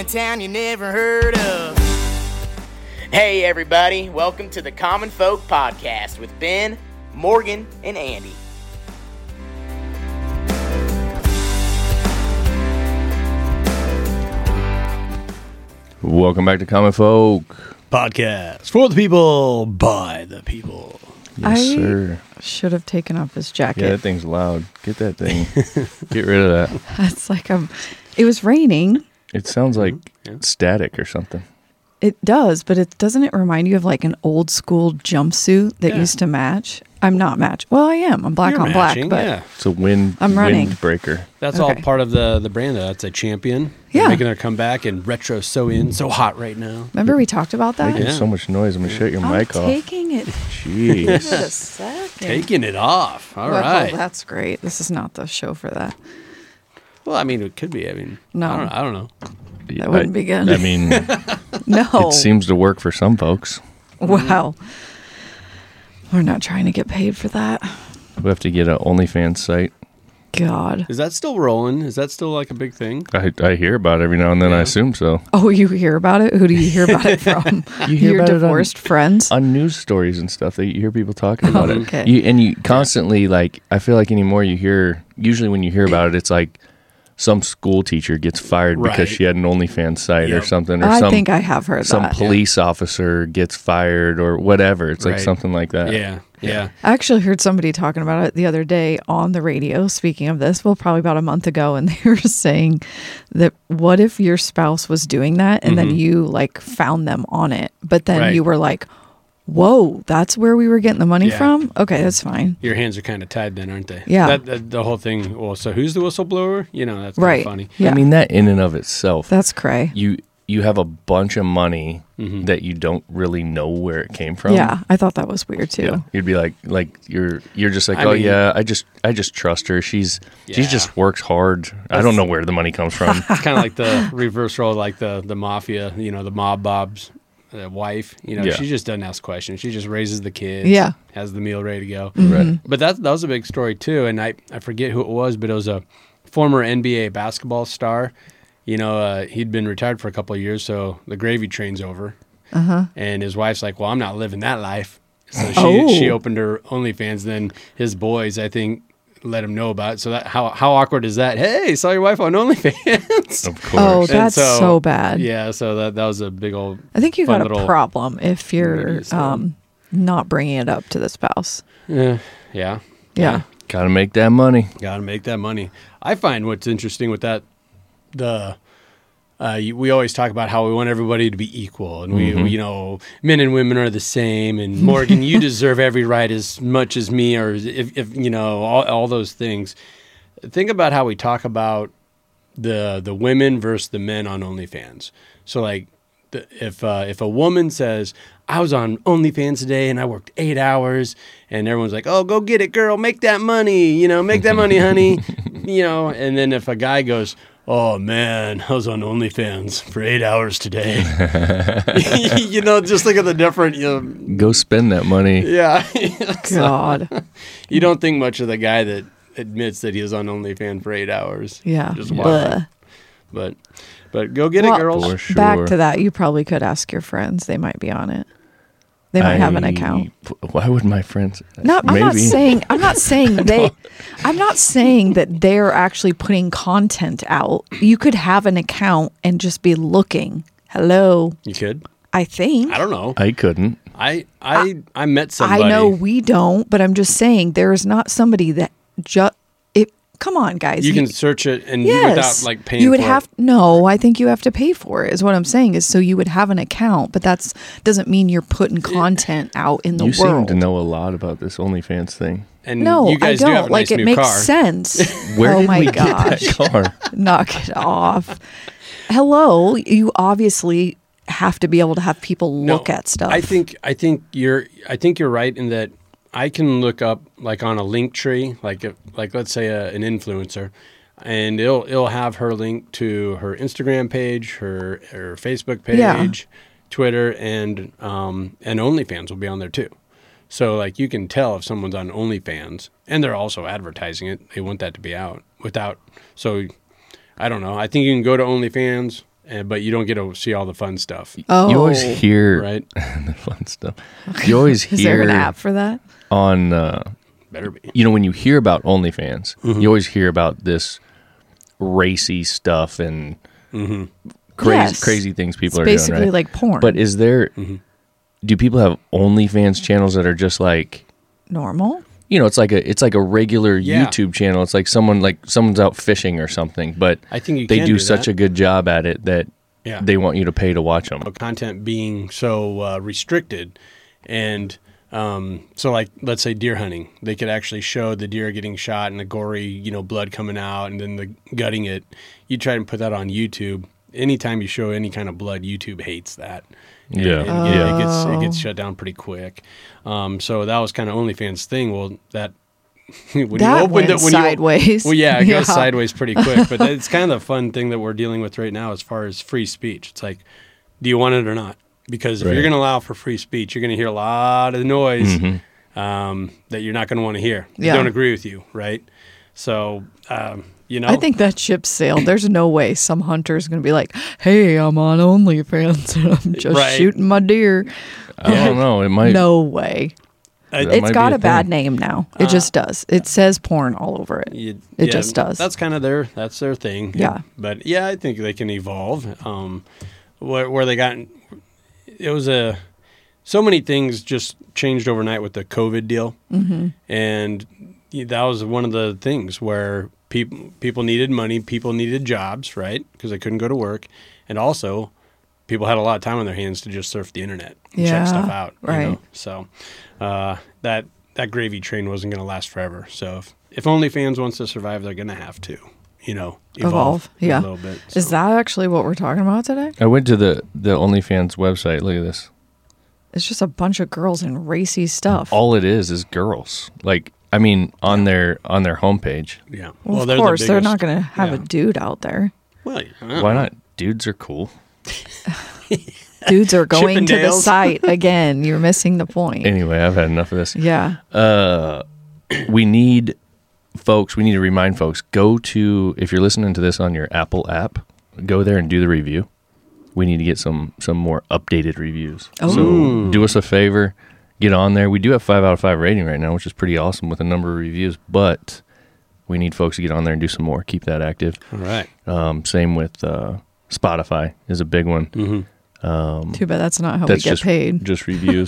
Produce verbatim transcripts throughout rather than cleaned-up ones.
a town you never heard of. Hey everybody, welcome to the Common Folk Podcast with Ben, Morgan, and Andy. Welcome back to Common Folk Podcast for the people, by the people. Yes, I sir. should have taken off his jacket. Yeah, that thing's loud. Get that thing. Get rid of that. It's like um, it was raining. It sounds like Yeah. static or something. It does, but it doesn't it remind you of like an old school jumpsuit that Yeah. used to match? I'm not match. Well, I am. I'm black You're on matching, black, but yeah. It's a wind I'm running. windbreaker. That's all Okay. part of the the brand. Though. That's a champion. They're Yeah. making their comeback and retro so in, so hot right now. remember we talked about that? Making Yeah. so much noise. I'm gonna shut your I'm mic off. taking it. Jeez. Give it a second. Taking it off. All well, right. that's great. This is not the show for that. Well, I mean, it could be. I mean, No. I don't, I don't know. That wouldn't I, be good. I mean, No. it seems to work for some folks. Wow. We're not trying to get paid for that. We have to get an OnlyFans site. God. Is that still rolling? Is that still like a big thing? I, I hear about it every now and then. I Yeah. assume so. Oh, you hear about it? Who do you hear about it from? You hear Your about it on- divorced friends? On news stories and stuff, they, you hear people talking about Oh, it. okay. You, and you constantly, like, I feel like anymore you hear, usually when you hear about it, it's like some school teacher gets fired Right. because she had an OnlyFans site or Yep. something. Or I some, think I have heard some that. police officer gets fired or whatever. It's like Right. something like that. Yeah. Yeah. I actually heard somebody talking about it the other day on the radio. Speaking of this, well, probably about a month ago, and they were saying that what if your spouse was doing that and then you like found them on it, but then Right. you were like, "Whoa, that's where we were getting the money Yeah. from." Okay, that's fine. Your hands are kind of tied then, aren't they? Yeah. That, that, the whole thing. Well, so who's the whistleblower? You know, that's kinda Right. funny. Yeah, I mean, that in and of itself, that's cray. you you have a bunch of money Mhm. that you don't really know where it came from. Yeah, I thought that was weird too. Yeah. You'd be like, like you're, you're just like, I oh mean- yeah, I just, I just trust her. She's, she Yeah. just works hard. I don't know where the money comes from. It's kind of like the reverse role, like the the mafia. You know, the mob Bob's uh, wife. You know, Yeah. she just doesn't ask questions. She just raises the kids. Yeah. has the meal ready to go. Right. But that that was a big story too. And I I forget who it was, but it was a former N B A basketball star. You know, uh, he'd been retired for a couple of years, so the gravy train's over. Uh-huh. And his wife's like, "Well, I'm not living that life." So she Oh. she opened her OnlyFans. Then his boys, I think, let him know about it. So that how how awkward is that? Hey, saw your wife on OnlyFans. Of course. Oh, And that's so- so bad. Yeah, so that that was a big old. I think you fun got a little problem if you're movie, so- um, not bringing it up to the spouse. Yeah, yeah, Yeah. Gotta make that money. Got to make that money. I find what's interesting with that, the. Uh, you, we always talk about how we want everybody to be equal, and we, Mhm. you know, men and women are the same. And Morgan, you deserve every right as much as me, or if, if you know, all, all those things. Think about how we talk about the the women versus the men on OnlyFans. So, like, the, if uh, if a woman says, "I was on OnlyFans today and I worked eight hours," and everyone's like, "Oh, go get it, girl, make that money, you know, make that money, honey," you know, and then if a guy goes, "Oh man, I was on OnlyFans for eight hours today," you know, just look at the different, you know, Go spend that money. yeah. God. You don't think much of the guy that admits that he was on OnlyFans for eight hours. Yeah. Just Bleh. watching. But, but go get Well, it, girls. For sure. Back to that, you probably could ask your friends. They might be on it. They might have an I- account. Why would my friends? No, I'm not Maybe. saying I'm not saying they I'm not saying that they're actually putting content out. You could have an account and just be looking. Hello. You could. I think. I don't know. I couldn't. I I I met somebody. I know we don't, but I'm just saying there is not somebody that just it come on guys. you can search it and Yes. without like paying. You would for have it. no. I think you have to pay for it. Is what I'm saying is so you would have an account, but that's doesn't mean you're putting content out in the You seem world. to know a lot about this OnlyFans thing. And No, you guys I don't. do have a like nice it new makes car. sense. Where oh did my we gosh! get that car? Knock it off. Hello, you obviously have to be able to have people No, look at stuff. I think I think you're I think you're right in that I can look up like on a link tree, like if, like let's say a, an influencer, and it'll it'll have her link to her Instagram page, her her Facebook page, Yeah. Twitter, and um and OnlyFans will be on there too. So like you can tell if someone's on OnlyFans, and they're also advertising it. They want that to be out without. So I don't know. I think you can go to OnlyFans and, but you don't get to see all the fun stuff, Oh, You always hear right? the fun stuff. You always is there hear an app for that? on, uh, Better be. you know, when you hear about OnlyFans, Mm-hmm. you always hear about this racy stuff and Mm-hmm. crazy, Yes. crazy things people It's are basically doing, right? like porn. But is there, Mm-hmm. do people have OnlyFans channels that are just like, normal. you know, it's like a it's like a regular Yeah. YouTube channel. It's like someone like someone's out fishing or something, but I think you they can do, do such that. a good job at it that Yeah. they want you to pay to watch them. Content being so uh, restricted, and um, so like let's say deer hunting, they could actually show the deer getting shot and the gory, you know, blood coming out, and then the gutting it. You try and put that on YouTube. Anytime you show any kind of blood, YouTube hates that. And- Yeah. and, Oh. yeah, it gets it gets shut down pretty quick. Um, so that was kind of OnlyFans thing. Well, that when That you opened went it, when sideways. You, well, yeah, it Yeah. goes sideways pretty quick. But it's kind of the fun thing that we're dealing with right now as far as free speech. It's like, do you want it or not? Because if Right. you're going to allow for free speech, you're going to hear a lot of noise Mm-hmm. um, that you're not going to want to hear. They Yeah. don't agree with you, right? So, um, you know, I think that ship sailed. There's no way some hunter is going to be like, "Hey, I'm on OnlyFans and I'm just Right. shooting my deer." I don't know. It might. No way. I- That It's might got be a, a bad thing. name now. It just does. It says porn all over it. You- It yeah, just does. That's kind of their that's their thing. Yeah. But yeah, I think they can evolve. Um, where, where they got it was a so many things just changed overnight with the COVID deal, mm-hmm. and that was one of the things where people people needed money, people needed jobs, right? Because they couldn't go to work, and also people had a lot of time on their hands to just surf the internet and Yeah, check stuff out. you right. know? So uh, that that gravy train wasn't going to last forever. So if, if OnlyFans wants to survive, they're going to have to, you know, evolve, Evolve. Yeah. a little bit. Is So, that actually what we're talking about today? I went to the the OnlyFans website. Look at this. It's just a bunch of girls in racy stuff. All it is is girls. Like, I mean, on their on their homepage. yeah. well, they're of the course, they're not biggest- going to have yeah. a dude out there. Well, yeah. Why not? Dudes are cool. Dudes are going to the Chippendales. site again. You're missing the point. Anyway, I've had enough of this. Yeah. Uh, we need folks. We need to remind folks. Go to if you're listening to this on your Apple app. Go there and do the review. We need to get some some more updated reviews. Oh. So do us a favor. Get on there. We do have five out of five rating right now, which is pretty awesome with a number of reviews. But we need folks to get on there and do some more. Keep that active. All right. Um, same with uh, Spotify is a big one. Mm-hmm. Too bad that's not how That's we get just paid. just reviews.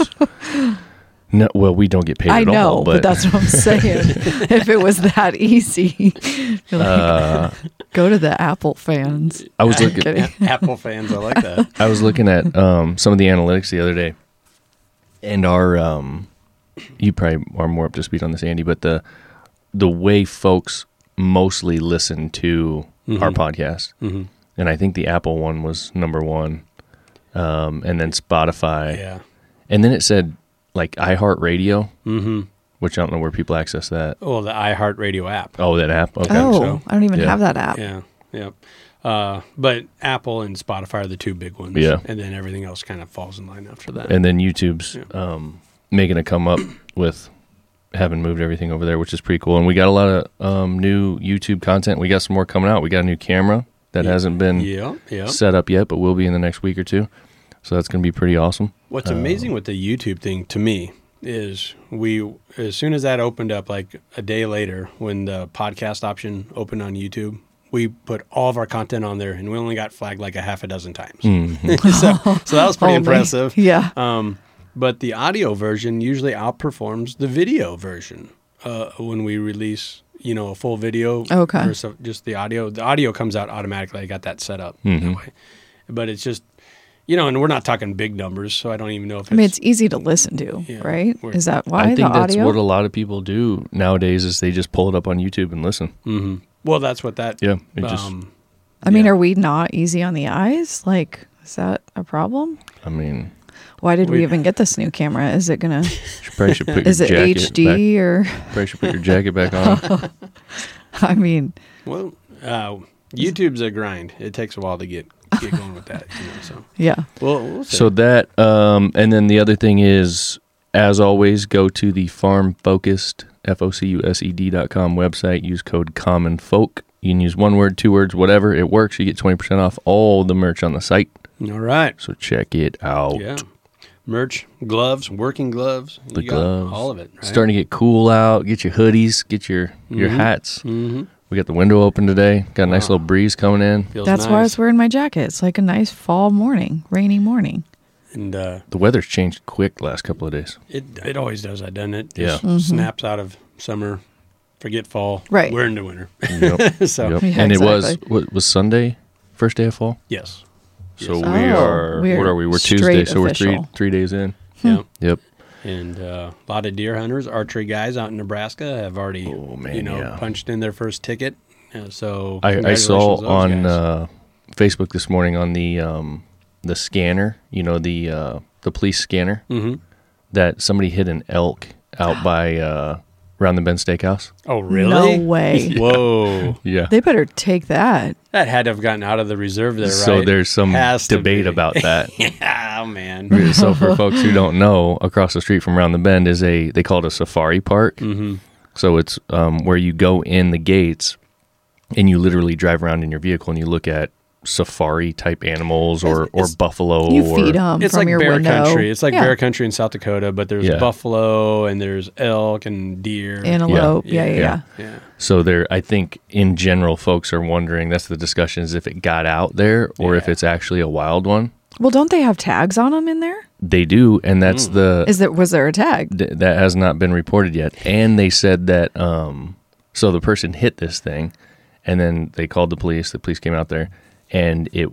No, well, we don't get paid I at know, all. but, that's what I'm saying. If it was that easy, you're like, uh, go to the Apple fans. I was I'm looking. kidding. Apple fans, I like that. I was looking at um, some of the analytics the other day, and our um, you probably are more up to speed on this, Andy, but the the way folks mostly listen to our podcast, Mhm. and I think the Apple one was number one, um, and then Spotify, Yeah. and then it said like iHeartRadio, Mm-hmm. which I don't know where people access that. Well, the iHeartRadio app. Oh, that app. Okay. Oh, so. I don't even Yeah. have that app. Yeah. Yeah. Uh, but Apple and Spotify are the two big ones. Yeah. And then everything else kind of falls in line after that. And then YouTube's um, making a come up with having moved everything over there, which is pretty cool. And we got a lot of um, new YouTube content. We got some more coming out. We got a new camera that Yeah. hasn't been yeah. Yeah. set up yet, but will be in the next week or two. So that's going to be pretty awesome. What's Um, amazing with the YouTube thing to me is we, as soon as that opened up, like a day later, when the podcast option opened on YouTube, we put all of our content on there, and we only got flagged like a half a dozen times. Mhm. so, so that was pretty Only. impressive. Yeah. Um, but the audio version usually outperforms the video version uh, when we release, you know, a full video. Okay. Versus just the audio. The audio comes out automatically. I got that set up Mhm. that way. But it's just, you know, and we're not talking big numbers, so I don't even know if I mean, it's. it's easy to listen to, Yeah. right? We're- Is that why I think the that's audio? what a lot of people do nowadays is they just pull it up on YouTube and listen. Mhm. Well, that's what that. Yeah. It just, um, I mean, yeah. are we not easy on the eyes? Like, is that a problem? I mean, Why did we, We- even get this new camera? Is it gonna? you probably should put Is your it jacket H D or? back. Probably should put your jacket back on. I mean, Well, uh, YouTube's a grind. It takes a while to get get going with that. You know, so yeah. well, we'll see. So that, um, and then the other thing is, as always, go to the Farm Focused, F O C U S E D dot com website. Use code Common Folk You can use one word, two words, whatever. It works. You get twenty percent off all the merch on the site. All right. So check it out. Yeah. Merch, gloves, working gloves. The you got gloves. all of it. Right? Starting to get cool out. Get your hoodies. Get your, your Mhm. hats. Mm-hmm. We got the window open today. Got a nice Wow. little breeze coming in. Feels That's nice. why I was wearing my jacket. It's like a nice fall morning, rainy morning. And uh, The weather's changed quick the last couple of days. it it always does that, doesn't it? Yeah. Just Mhm. snaps out of summer, forget fall. Right. We're into winter. Yep. so, Yep. Yeah, and it was exactly. what was Sunday, first day of fall. yes. So Yes. we Oh, are. we're What are we? We're Tuesday, straight so we're three official. three days in. Yeah. Yep. And uh, a lot of deer hunters, archery guys out in Nebraska have already, Oh, man, you know, yeah. punched in their first ticket. Uh, so I, I congratulations saw to those on guys. uh, Facebook this morning on the um, the scanner. You know the uh, the police scanner Mhm. that somebody hit an elk out by uh, Round the Bend Steakhouse. Oh, really? No way. Whoa. Yeah. They better take that. That had to have gotten out of the reserve there, right? So there's some Has to debate be. about that. Oh, man. So for folks who don't know, across the street from Round the Bend is a they call it a safari park. Mm-hmm. So it's um, where you go in the gates and you literally drive around in your vehicle and you look at safari type animals or, or It's- buffalo. You or, feed them It's from like your bear window. country. It's like Yeah. bear country in South Dakota, but there's Yeah. buffalo and there's elk and deer. Antelope. Yeah, yeah, Yeah. yeah. Yeah. So there, I think in general, folks are wondering. That's the discussion: is if it got out there or if Yeah. it's actually a wild one. Well, don't they have tags on them in there? They do, and that's Mm. the Is there was there a tag? th- that has not been reported yet. And they said that um, so the person hit this thing, and then they called the police. The police came out there, and it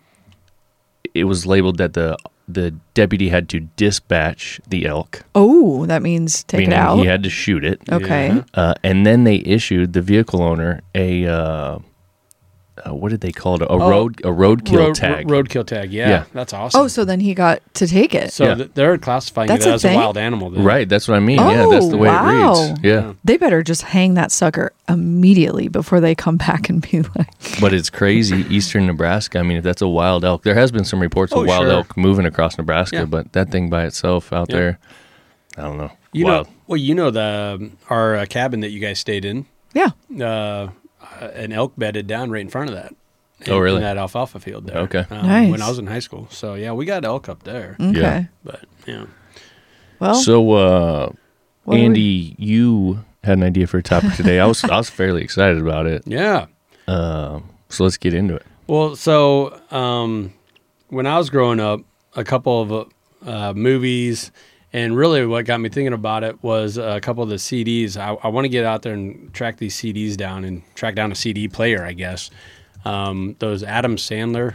it was labeled that the the deputy had to dispatch the elk, Oh, that means take meaning it out. he had to shoot it. Okay. Yeah. Uh, and then they issued the vehicle owner a uh, uh, what did they call it? A Oh, road a roadkill Road, tag. ro- roadkill tag. Yeah, Yeah. that's awesome. Oh, so then he got to take it. So Yeah. th- they're classifying That's it a as a thing? wild animal. Then. Right, that's what I mean. yeah, that's the way Oh, it wow. reads. Yeah. They better just hang that sucker immediately before they come back and be like, But it's crazy. Eastern Nebraska. I mean, if that's a wild elk, there has been some reports Oh, of wild sure. elk moving across Nebraska, Yeah. but that thing by itself out Yeah. there, I don't know. You wild. know, well, you know the um, our uh, cabin that you guys stayed in. yeah. Uh, an elk bedded down right in front of that. Oh, in- really? In that alfalfa field there. Okay. Um, Nice. When I was in high school, so yeah, we got elk up there. Okay. Yeah. But yeah, Well, so, uh, what do we- Andy, you had an idea for a topic today. I was I was fairly excited about it. yeah. Uh, so let's get into it. Well, so um, when I was growing up, a couple of uh, movies, and really what got me thinking about it was a couple of the C Ds. I, I want to get out there and track these C Ds down and track down a C D player, I guess. Um, those Adam Sandler.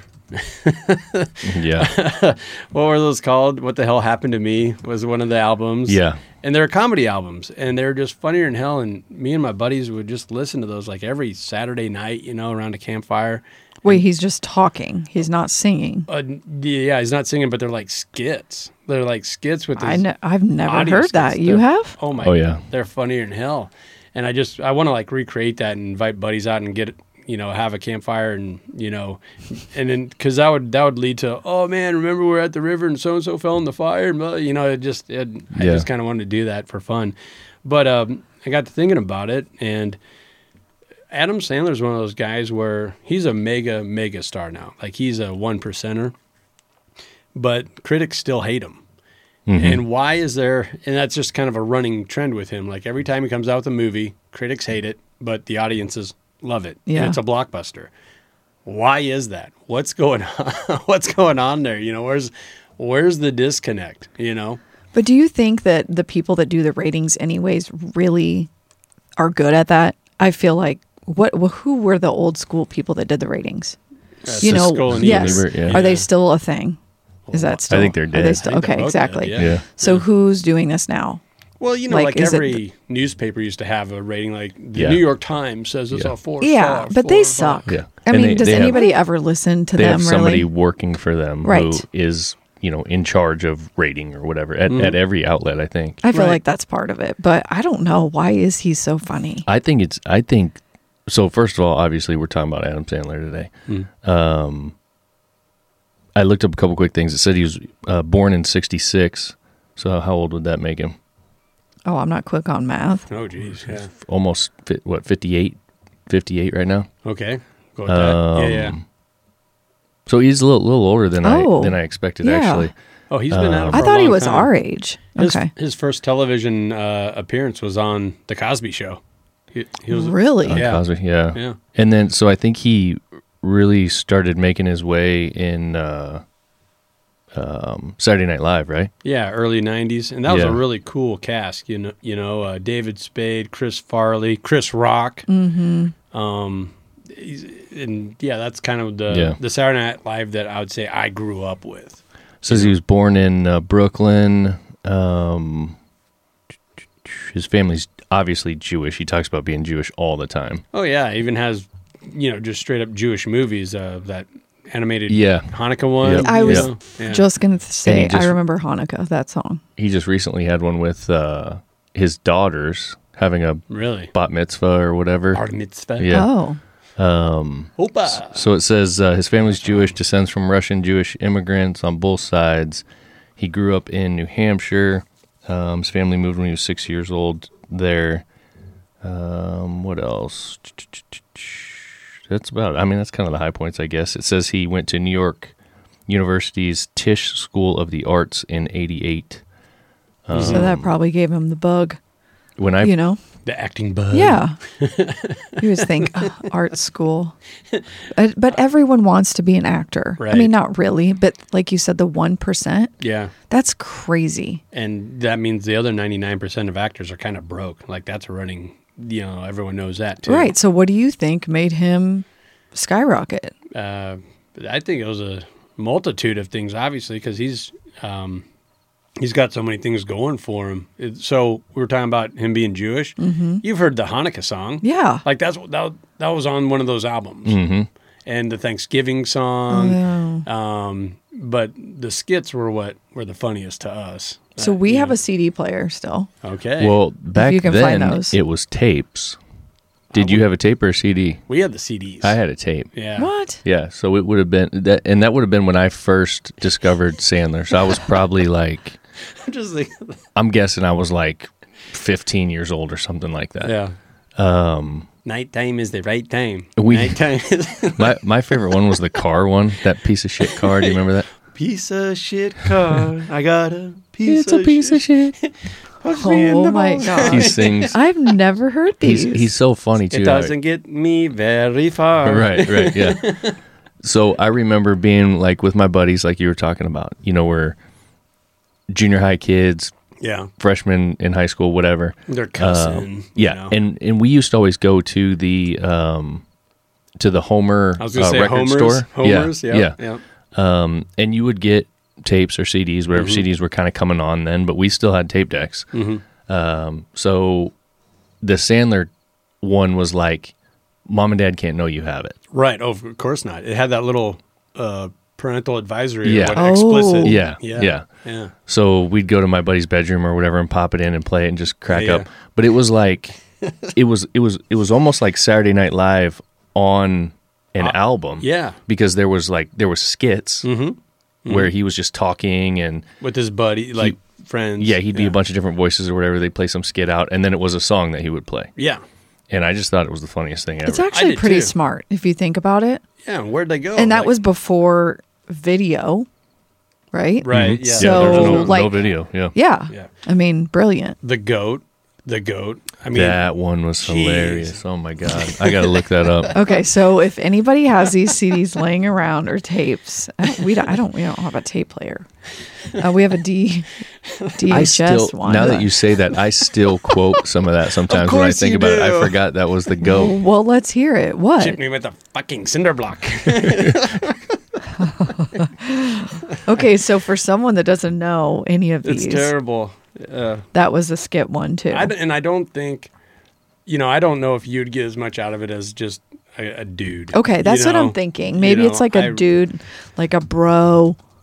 Yeah. What were those called? What the Hell Happened to Me was one of the albums. Yeah. And they're comedy albums, and they're just funnier than hell. And me and my buddies would just listen to those like every Saturday night, you know, around a campfire. wait, he's just talking. He's not singing. Uh, yeah, he's not singing, but they're like skits. They're like skits with. I these ne- I've never audio heard that. skits. You They're- have? Oh my! Oh, yeah. They're funnier than hell, and I just I want to like recreate that and invite buddies out and get you know have a campfire and you know, and then because that would that would lead to oh man, remember we were at the river and so and so fell in the fire, and blah, you know it just it, I Yeah. just kind of wanted to do that for fun, but um, I got to thinking about it and. Adam Sandler's one of those guys where he's a mega, mega star now. Like he's a one percenter, but critics still hate him. Mhm. And why is there, and that's just kind of a running trend with him. Like every time he comes out with a movie, critics hate it, but the audiences love it. Yeah. And it's a blockbuster. Why is that? What's going on? What's going on there? You know, where's, where's the disconnect, you know? But do you think that the people that do the ratings, anyways, really are good at that? I feel like what wh- who were the old school people that did the ratings? Uh, you know, Siskel and yes. Ebert, yeah. Are they Yeah. still a thing? Is that still? think they're Are they dead. still, I think they're okay, both exactly. dead, Yeah. So who's doing this now? Well, you know, Like, like, is it every newspaper used to have a rating, like the Yeah. New York Times says it's Yeah. a four Yeah, star, but they four, suck. five. Yeah. I And mean, they- does they have- anybody ever listen to They them? have somebody Really? working for them who Right. is, you know, in charge of rating or whatever at, Mm. at every outlet, I think. I feel Right. like that's part of it, but I don't know why is he so funny? I think it's, I think, so first of all, obviously we're talking about Adam Sandler today. Mm. Um, I looked up a couple quick things. It said he was uh, born in sixty-six. So how old would that make him? Oh, I'm not quick on math. Oh, geez, yeah. Almost, fi- what, fifty-eight? fifty-eight right now. Okay. Go with that. Um, Yeah, yeah. So he's a little, little older than Oh, I than I expected, yeah. actually. Oh, he's been out Um, for I a thought he long was time. our age. His, Okay. his first television uh, appearance was on The Cosby Show. He, he was Really? On Yeah. Cosby, yeah. Yeah. And then, so I think he really started making his way in uh, um, Saturday Night Live, right? Yeah, early nineties, and that was Yeah. a really cool cast. You know, you know, uh, David Spade, Chris Farley, Chris Rock. Mm-hmm. Um, he's- and yeah, that's kind of the Yeah. the Saturday Night Live that I would say I grew up with. Says he was born in uh, Brooklyn. Um, his family's obviously Jewish. He talks about being Jewish all the time. Oh yeah, even has you know just straight up Jewish movies. Uh, that animated Yeah. Hanukkah one. Yep. I you was know? Yeah. just going to say, And he just- I remember Hanukkah, that song. He just recently had one with uh, his daughters having a really bat mitzvah or whatever. Bar mitzvah. Yeah. Oh. Um, Opa. so it says uh, his family's Jewish, descends from Russian Jewish immigrants on both sides. He grew up in New Hampshire. Um, his family moved when he was six years old there. Um, what else? That's about, I mean, that's kind of the high points, I guess. It says he went to New York University's Tisch School of the Arts in eighty-eight. Um, So that probably gave him the bug, when I you know? The acting bug. Yeah. You always think "Oh, art school. But, but everyone wants to be an actor. I Right. mean, not really, but like you said, the one percent, Yeah. that's crazy. And that means the other ninety-nine percent of actors are kind of broke. Like that's a running, you know, everyone knows that too. Right. So what do you think made him skyrocket? Uh, I think it was a multitude of things, obviously, because he's um, he's got so many things going for him. It, so we were talking about him being Jewish. Mm-hmm. You've heard the Hanukkah song, Yeah. Like that's what that, that was on one of those albums, hmm and the Thanksgiving song. Oh, yeah. Um, but the skits were what were the funniest to us. So Uh, we you have know. a C D player still. Okay. Well, back you can find then, those. it was tapes. Did you have a tape or a C D? we had the C Ds. I had a tape. Yeah. What? Yeah, so it would have been that, and that would have been when I first discovered Sandler. So I was probably like, I'm just like, I'm guessing I was like fifteen years old or something like that. yeah. Um, Nighttime is the right time. We- Nighttime is my my favorite one was the car one, that piece of shit car. Do you remember that? piece of shit car. I got a piece It's a piece of shit. Push me in Oh the my balls. God. He sings. I've never heard these. He's he's so funny too. It doesn't get me very far. Right, right, yeah. So I remember being like with my buddies, like you were talking about. You know, we're junior high kids, Yeah. freshmen in high school, whatever. They're cussing. Um, you yeah, know. and and we used to always go to the um to the Homer I was going to uh, say record Homer's. store. Homer's. yeah, Yeah. yeah. yeah. Um, and you would get tapes or C Ds, whatever Mhm. C Ds were kind of coming on then, but we still had tape decks. Mhm. Um, so the Sandler one was like, mom and dad can't know you have it. Right. Oh, of course not. It had that little uh, parental advisory. Yeah. Or what, Oh. explicit. Yeah, Yeah. yeah. Yeah. So we'd go to my buddy's bedroom or whatever and pop it in and play it and just crack Yeah, up. yeah. But it was like, it was it was it was almost like Saturday Night Live on an Uh, album. Yeah. Because there was like there was skits Mm-hmm. where he was just talking and With his buddy, like friends. yeah, he'd be a bunch of different voices or whatever. They'd play some skit out, and then it was a song that he would play. Yeah. And I just thought it was the funniest thing ever. It's actually did pretty too. smart if you think about it. Yeah. Where'd they go? and that Like- was before video, right? right. Mhm. Yeah. So- yeah, there's no, no like- video. Yeah, Yeah. Yeah. I mean, brilliant. the goat. The goat. I mean, that one was hilarious. Oh my god, I got to look that up. Okay, so if anybody has these C Ds laying around or tapes, uh, we don't, I don't we don't have a tape player. Uh, we have a D D H I S still, one. now that you say that, I still quote some of that sometimes when I course think you about it. I do. forgot that was the goat. Well, let's hear it. What? hit me with a fucking cinder block. Okay, so for someone that doesn't know any of It's these, terrible. Uh, that was a skit one too. I d- and I don't think, you know, I don't know if you'd get as much out of it as just a, a dude. Okay, that's you what know? I'm thinking. Maybe You it's know, like a I- dude, like a bro,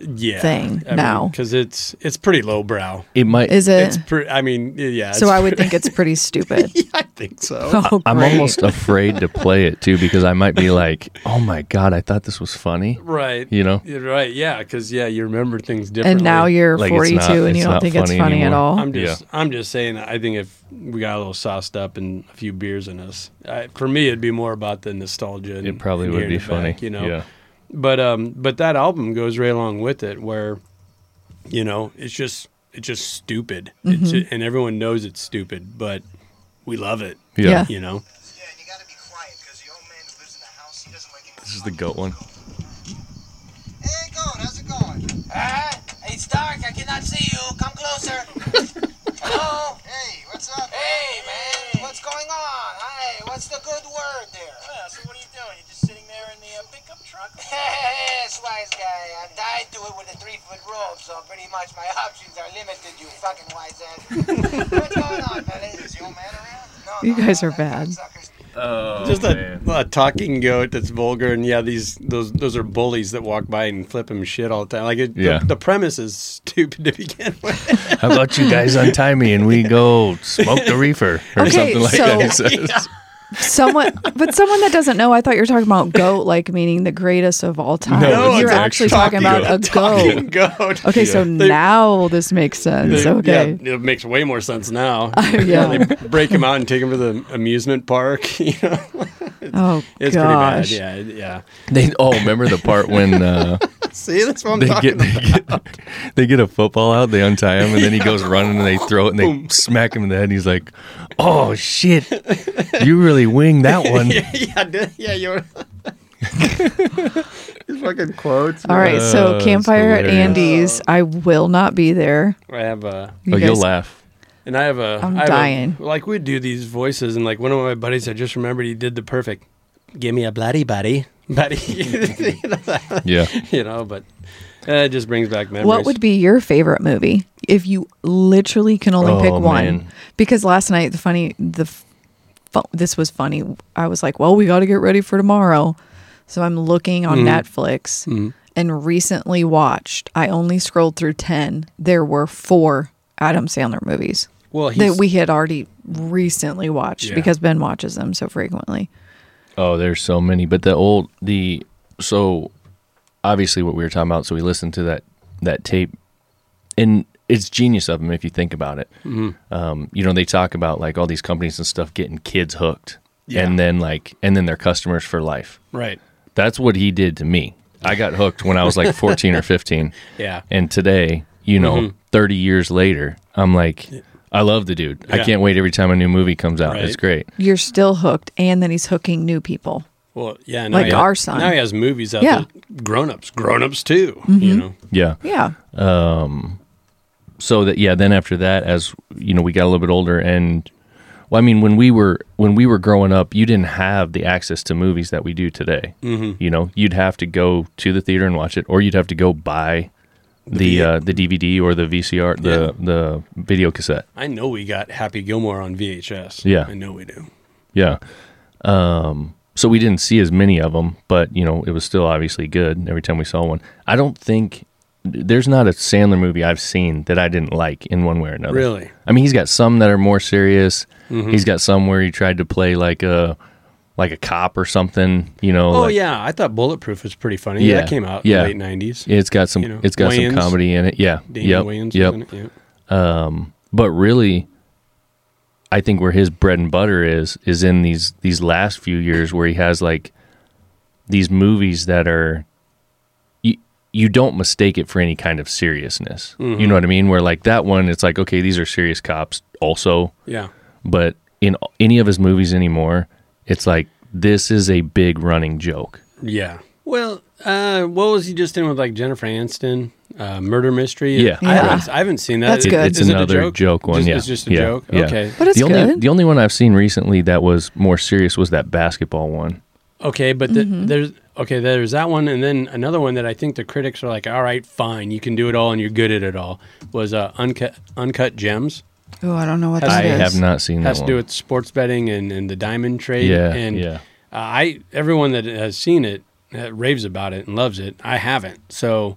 yeah, thing now. because it's it's pretty lowbrow. It might. Is it? It's pretty. I mean, yeah. So it's I would pretty- think it's pretty stupid. yeah, I think so. Oh, I'm great. almost afraid to play it too because I might be like, "Oh my god, I thought this was funny." Right. You know? You're right. Yeah, because yeah, you remember things differently. And now you're Like, it's forty-two not- and you it's don't not think it's funny funny at anymore. all. I'm just, I'm just saying. I think if we got a little sauced up and a few beers in us, I, for me, it'd be more about the nostalgia. And, It probably and would hearing be it funny. back, you know. Yeah. But um, but that album goes right along with it, where, you know, it's just it's just stupid, Mm-hmm. it's ju- and everyone knows it's stupid, but we love it. Yeah. Yeah. You know. Yeah, and you gotta be quiet because the old man who lives in the house, he doesn't like anyone. This is the goat one. Hey, goat, how's it going? Ah, it's dark. I cannot see you. Come closer. Hello. Hey, what's up? Hey, man. What's going on? Hey, what's the good word there? Yeah, so what are you doing? You just sitting there in the uh, pickup truck? Hey, wise guy. I'm tied to it with a three-foot rope, so pretty much my options are limited, you fucking wise ass. What's going on, fellas? Is the old man around? No, You no, guys no, are that bad. cocksucker's- Oh, Just a, a talking goat that's vulgar, and yeah, these those those are bullies that walk by and flip him shit all the time. Like it, Yeah. the, the premise is stupid to begin with. How about you guys untie me and we go smoke the reefer or Okay, something like so- that? He says. Someone, but someone that doesn't know, I thought you were talking about goat, like meaning the greatest of all time. No, You're it's actually actually talking about a Talking goat. goat. Okay, so They- now this makes sense. they- Okay. Yeah, it makes way more sense now. Yeah. They break him out and take him to the amusement park. You know, Oh it's gosh. pretty bad. Yeah, yeah. They oh, remember the part when uh, See, that's what I'm they talking get they about. get they get a football out, they untie him, and then he goes running and they throw it and they smack him in the head. And he's like, "Oh shit, you really winged that one." yeah, yeah, d- yeah, you're. These fucking quotes. All right, Uh, so it's campfire at hilarious. Andy's. I will not be there. I have a. You Oh, you'll guys- laugh. And I have a. I'm I have a- dying. like we do these voices, and like one of my buddies, I just remembered he did the perfect. Give me a bloody buddy, buddy. you, know, that- Yeah. you know, but uh, it just brings back memories. What would be your favorite movie if you literally can only Oh, pick one? man. Because last night the funny the fu- this was funny. I was like, "Well, we got to get ready for tomorrow." So I'm looking on Netflix and recently watched. I only scrolled through ten. There were four Adam Sandler movies Well, that he's, we had already recently watched Yeah. because Ben watches them so frequently. Oh, there's so many. But the old the so obviously what we were talking about. So we listened to that that tape, and it's genius of them if you think about it. Um, you know, they talk about like all these companies and stuff getting kids hooked, Yeah. and then like and then they're customers for life. right. That's what he did to me. I got hooked when I was like fourteen or fifteen. Yeah. And today, you know, thirty years later, I'm like, I love the dude. I Yeah. can't wait every time a new movie comes out. Right. It's great. You're still hooked, and then he's hooking new people. Well, yeah. Now Like he, our son. Now he has movies out. Yeah. That grown-ups, grown-ups too. You know. Yeah. Yeah. So that yeah, then after that, as you know, we got a little bit older, and well, I mean, when we were when we were growing up, you didn't have the access to movies that we do today. Mm-hmm. You know, you'd have to go to the theater and watch it, or you'd have to go buy the V- uh, the D V D or the V C R, the the video cassette. I know we got Happy Gilmore on V H S. Yeah. I know we do. Yeah. Um, so we didn't see as many of them, but you know, it was still obviously good every time we saw one. I don't think there's not a Sandler movie I've seen that I didn't like in one way or another. Really? I mean, he's got some that are more serious. He's got some where he tried to play like a like a cop or something, you know. Oh like- yeah, I thought Bulletproof was pretty funny. Yeah, That came out yeah. in the late nineties. It's got some You know, it's got Wayans. some comedy in it. Yeah. Damon yep. Wayans Yep. was in it. Yeah. But really, I think where his bread and butter is is in these these last few years where he has like these movies that are you, you don't mistake it for any kind of seriousness. You know what I mean? Where like that one, it's like, okay, these are serious cops also, Yeah. but in any of his movies anymore, it's like this is a big running joke. Yeah. Well, uh, what was he just in with like Jennifer Aniston? Uh, murder mystery. Yeah. I, Yeah. haven't, I haven't seen that. That's It- good. It's is it a another joke? one. Just- yeah, It's just a yeah, joke. yeah. Okay. But it's the only good. the only one I've seen recently that was more serious was that basketball one. Okay, but the, Mm-hmm. there's okay, there's that one, and then another one that I think the critics are like, all right, fine, you can do it all, and you're good at it all. Was uh, uncut uncut gems. Oh, I don't know what Has- that I is. have not seen Has that to do one. with sports betting and, and the diamond trade. Yeah, and yeah. Uh, I everyone that has seen it uh, raves about it and loves it. I haven't, so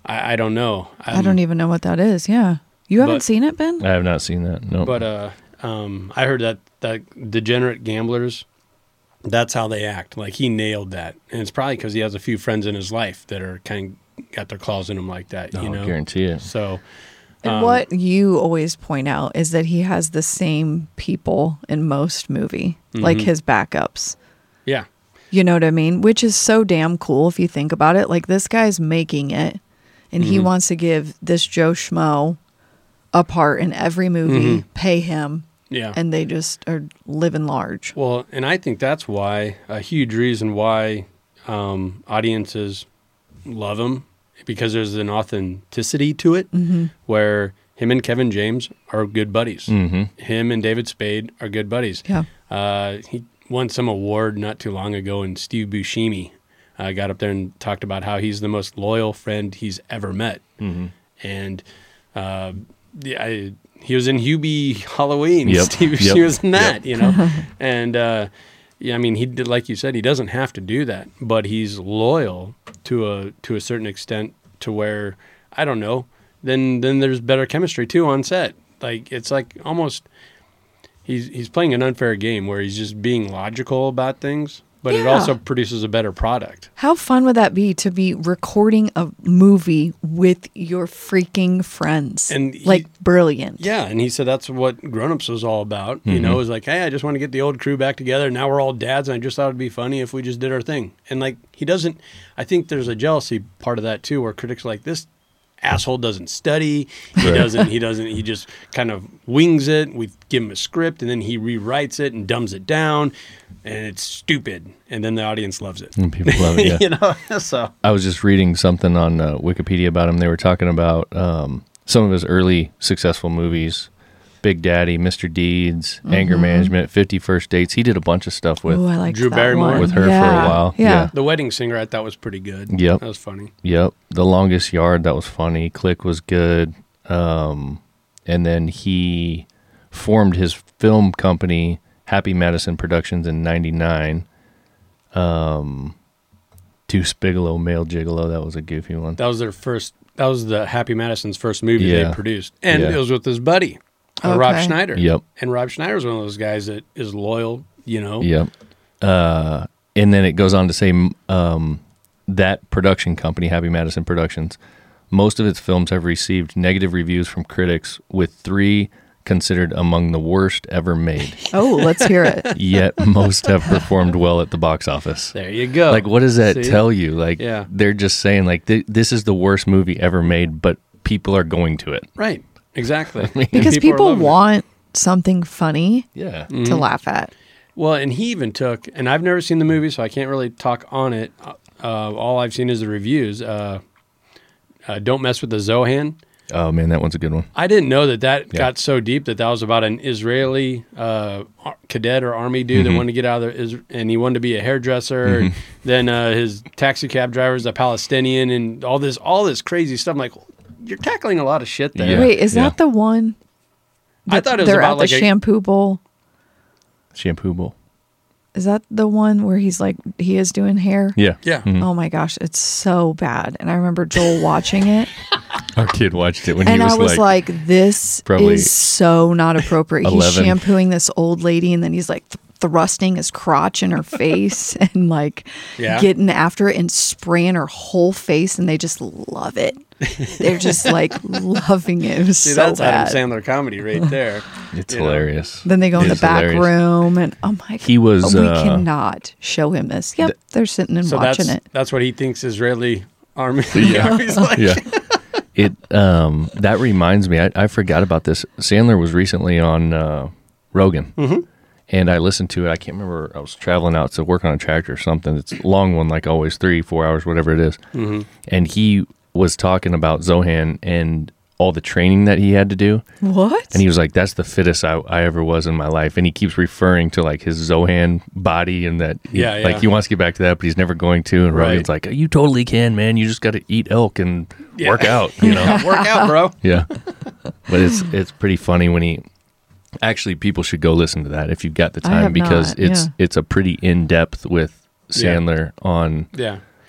I, I don't know. I don't even know what that is. Yeah. You haven't But- seen it, Ben? I have not seen that. No. But uh, um, I heard that that degenerate gamblers, that's how they act. Like he nailed that, and it's probably because he has a few friends in his life that are kind of got their claws in him like that. oh, You know, guarantee it. so. And Um, what you always point out is that he has the same people in most movie, like his backups. Yeah. You know what I mean? Which is so damn cool if you think about it. Like this guy's making it, and he wants to give this Joe Schmo a part in every movie, pay him, Yeah. and they just are living large. Well, and I think that's why a huge reason why um, audiences love him, because there's an authenticity to it, where him and Kevin James are good buddies. Mm-hmm. Him and David Spade are good buddies. Yeah. Uh, he won some award not too long ago, and Steve Buscemi uh, got up there and talked about how he's the most loyal friend he's ever met. Mm-hmm. And uh, yeah, I, he was in Hubie Halloween. Yep. Steve Yep. Buscemi was in that, Yep. you know. And uh, yeah, I mean, he did, like you said, he doesn't have to do that, but he's loyal to a to a certain extent, to where I don't know. Then then there's better chemistry too on set. Like it's like almost he's he's playing an unfair game where he's just being logical about things, but it Yeah. also produces a better product. How fun would that be to be recording a movie with your freaking friends? And he- like brilliant. Yeah, and he said that's what Grown Ups was all about. You know, it was like, hey, I just want to get the old crew back together. Now we're all dads, and I just thought it'd be funny if we just did our thing. And like, he doesn't. I think there's a jealousy part of that too, where critics are like, this asshole doesn't study. He Right. doesn't. He doesn't. He just kind of wings it. We give him a script, and then he rewrites it and dumbs it down, and it's stupid. And then the audience loves it. And people love it. Yeah. you know, so I was just reading something on uh, Wikipedia about him. They were talking about um, some of his early successful movies: Big Daddy, Mister Deeds, Anger Management, fifty First Dates. He did a bunch of stuff with. Ooh, I like Drew that Barrymore. one. With her for a Yeah. while. Yeah. Yeah. The Wedding Singer, I thought was pretty good. Yep. That was funny. Yep. The Longest Yard, that was funny. Click was good. Um, and then he formed his film company, Happy Madison Productions, in ninety-nine. Um, Deuce Bigelow, Male Gigolo, that was a goofy one. That was their first. That was the Happy Madison's first movie Yeah. they produced, and Yeah. it was with his buddy, uh, Rob Okay. Schneider. Yep. And Rob Schneider's one of those guys that is loyal. You know. Yep. Uh, and then it goes on to say um, that production company, Happy Madison Productions, most of its films have received negative reviews from critics, with three considered among the worst ever made. Oh, let's hear it. Yet most have performed well at the box office. There you go. Like, what does that See? tell you? Like, Yeah. they're just saying, like, th- this is the worst movie ever made, but people are going to it. Right. Exactly. mean- Because are people loving it. want something funny Yeah. Mm-hmm. to laugh at. Well, and he even took, and I've never seen the movie, so I can't really talk on it. Uh, all I've seen is the reviews. Uh, uh, Don't Mess with the Zohan. Oh, man, that one's a good one. I didn't know that that Yeah. got so deep that that was about an Israeli uh, ar- cadet or army dude Mm-hmm. that wanted to get out of there, Is- and he wanted to be a hairdresser. And then uh, his taxi cab driver is a Palestinian, and all this, all this crazy stuff. I'm like, you're tackling a lot of shit there. Yeah. Wait, is yeah. that the one? I thought it was they're about at like the a, shampoo bowl. Shampoo Bowl. Is that the one where he's like he is doing hair? Yeah. yeah. Oh my gosh, it's so bad. And I remember Joel watching it, Our kid watched it when and he was, I was like, like, "This probably is so not appropriate." He's eleven. shampooing this old lady, and then he's like th- thrusting his crotch in her face and like Yeah. getting after it and spraying her whole face, and they just love it. They're just like loving it. It was See, so that's bad. Adam Sandler comedy right there. it's you know. hilarious. Then they go in It the is back hilarious. room, and oh my! He was, We uh, cannot show him this. Yep, they're sitting and So watching that's it. that's what he thinks Israeli army. Yeah. army's like. Yeah. It um that reminds me, I, I forgot about this. Sandler was recently on uh, Rogan, mm-hmm. and I listened to it. I can't remember. I was traveling out to work on a tractor or something. It's a long one, like always, three, four hours, whatever it is. Mm-hmm. And he was talking about Zohan and all the training that he had to do. What? And he was like, that's the fittest I, I ever was in my life. And he keeps referring to like his Zohan body and that, he, Yeah, like yeah. he wants to get back to that, but he's never going to. And Right. Rogan's like, you totally can, man. You just got to eat elk and Yeah. work out, you know? Work out, bro. Yeah. But it's, it's pretty funny when he, actually people should go listen to that if you've got the I time have because not, it's, yeah. it's a pretty in-depth with Yeah. Sandler on, Yeah.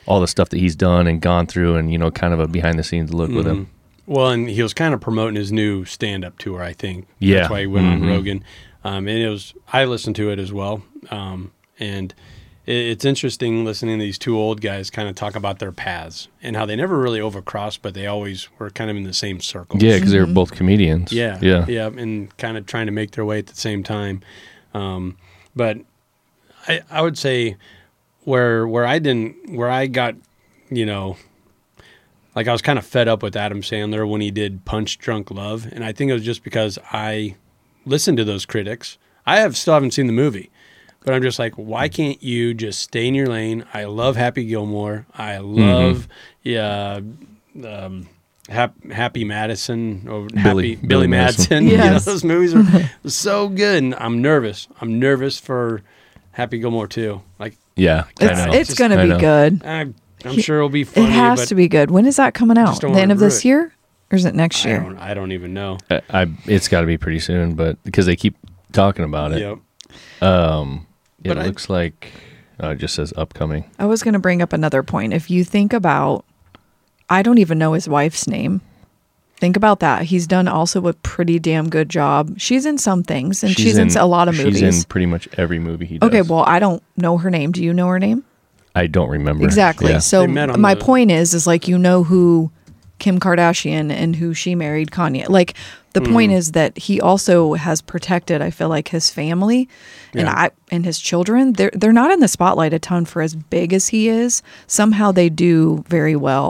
all the stuff that he's done and gone through, and you know, kind of a behind the scenes look with him. Well, and he was kind of promoting his new stand-up tour, I think. Yeah. That's why he went Mhm. on Rogan. Um, and it was, I listened to it as well. Um, and it, it's interesting listening to these two old guys kind of talk about their paths and how they never really overcrossed, but they always were kind of in the same circles. Yeah, because they were both comedians. Yeah. yeah, Yeah. And kind of trying to make their way at the same time. Um, but I, I would say where, where I didn't, where I got, you know, like I was kind of fed up with Adam Sandler when he did Punch Drunk Love, and I think it was just because I listened to those critics. I have still haven't seen the movie, but I'm just like, why can't you just stay in your lane? I love Happy Gilmore. I love yeah, um, Hap- Happy Madison or Billy- Happy Billy Billy Madison. Madison. You know, Yes. those movies are so good. And I'm nervous. I'm nervous for Happy Gilmore too. Like yeah. I It's know. it's Just- gonna I be know. good. I, I'm sure it'll be funny. It has but to be good. When is that coming out? don't The end wanna of ruin this it. year, or is it next I year? don't, I don't even know. I, I it's got to be pretty soon, but because they keep talking about it. Yep. Um, it But I- looks like uh, it just says upcoming. I was going to bring up another point. If you think about, I don't even know his wife's name. Think about that. He's done also a pretty damn good job. She's in some things, and she's, in, a lot of movies. She's in pretty much every movie he does. Okay, well, I don't know her name. Do you know her name? I don't remember Exactly. Yeah. So They met on my the- point is, is like you know who Kim Kardashian and who she married, Kanye. Like the Mm. point is that he also has protected, I feel like, his family and Yeah. I and his children. They're they're not in the spotlight a ton for as big as he is. Somehow they do very well